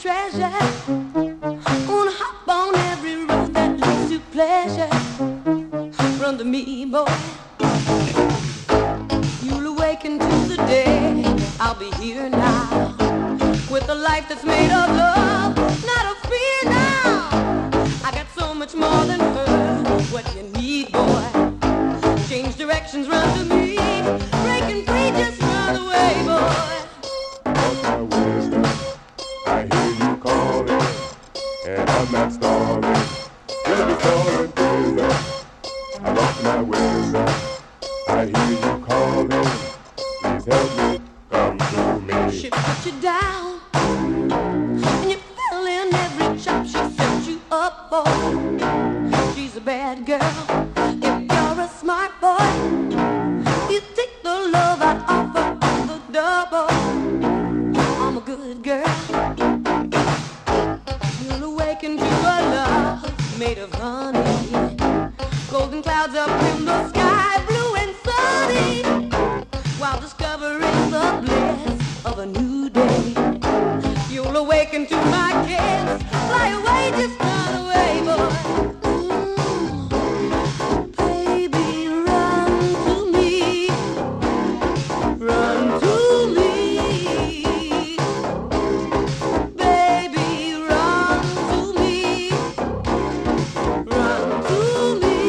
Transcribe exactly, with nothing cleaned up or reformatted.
treasure. Wanna hop on every road that leads to pleasure. Run to me, boy. You'll awaken to the day. I'll be here now with a life that's made of love, not of fear now. I got so much more than her. What you need, boy? Change directions, run to me. Breaking free, just run away, boy. Lost my wisdom, I hear you calling, and I'm not stalling. Gonna be stalling, wisdom. I lost my wisdom, I hear you calling. Please help me, come to me. She put you down, and you fell in every trap she set you up for. She's a bad girl. If you're a smart boy, you take the love I'd offer on the double. I'm a good girl. You'll awaken to a love made of honey. Golden clouds up in the sky, blue and sunny, while discovering the bliss of a new day. You'll awaken to my kiss, fly away just